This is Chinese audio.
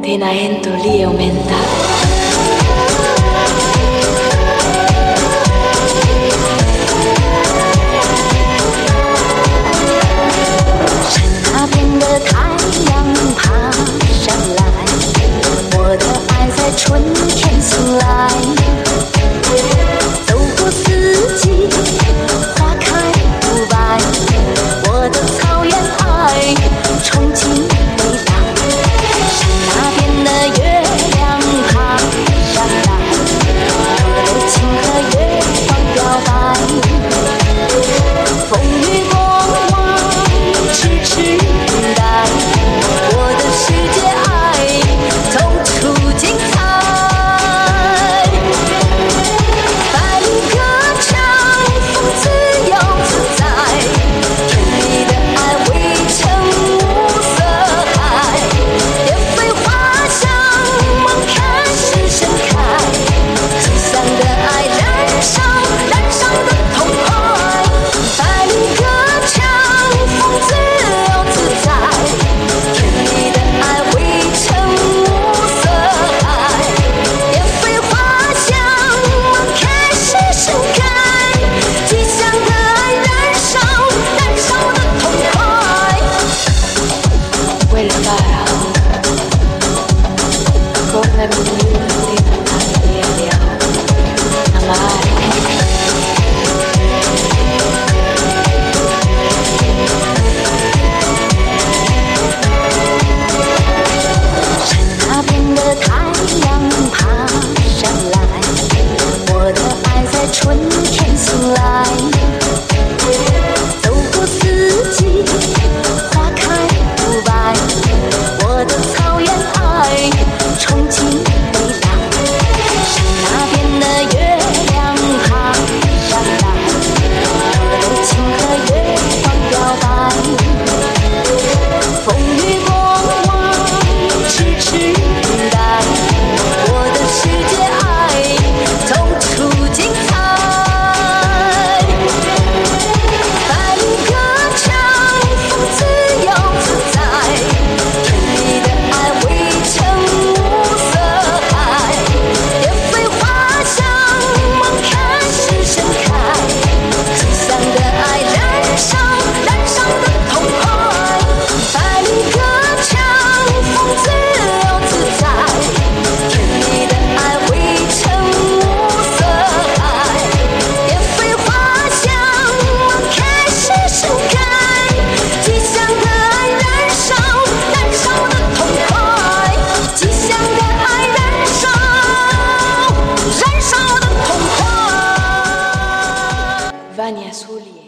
tenendo lì aumenta. 太阳爬上来，我的爱在春天醒来。走过四季，花开不败，我的草原爱，憧憬未来。山那边的月亮爬上来，我的情和月光表白。风雨过往，痴痴等待。我的世界爱，走出精彩。百灵歌唱，风自由自在。甜蜜的爱围成五色海，蝶飞花香，梦开始盛开。吉祥的爱燃烧，燃烧的痛快。百灵歌唱，风自由自在。甜蜜的爱围成五色海，蝶飞花香，梦开始盛开。吉祥的爱燃烧，燃烧的痛快。 Quel faro come minuti di amare. 山那边的太阳爬上来，我的爱在春天醒来。走过四季，花开不败，我的草原爱，憧憬未来。山那边的月亮爬上来，我的情和月光表白。风雨过往，痴痴等待。我的世界爱，走出精彩。百灵歌唱，风自由自在。甜蜜的爱围成五色海，蝶飞花香，梦开始盛开。吉祥的爱燃烧，燃烧的痛快。百灵歌唱，风自由自在。甜蜜的爱围成五色海，蝶飞花香，梦开始盛开。吉祥的爱燃烧，燃烧的痛快。吉祥的爱燃烧，燃烧的痛快。 Vania Suli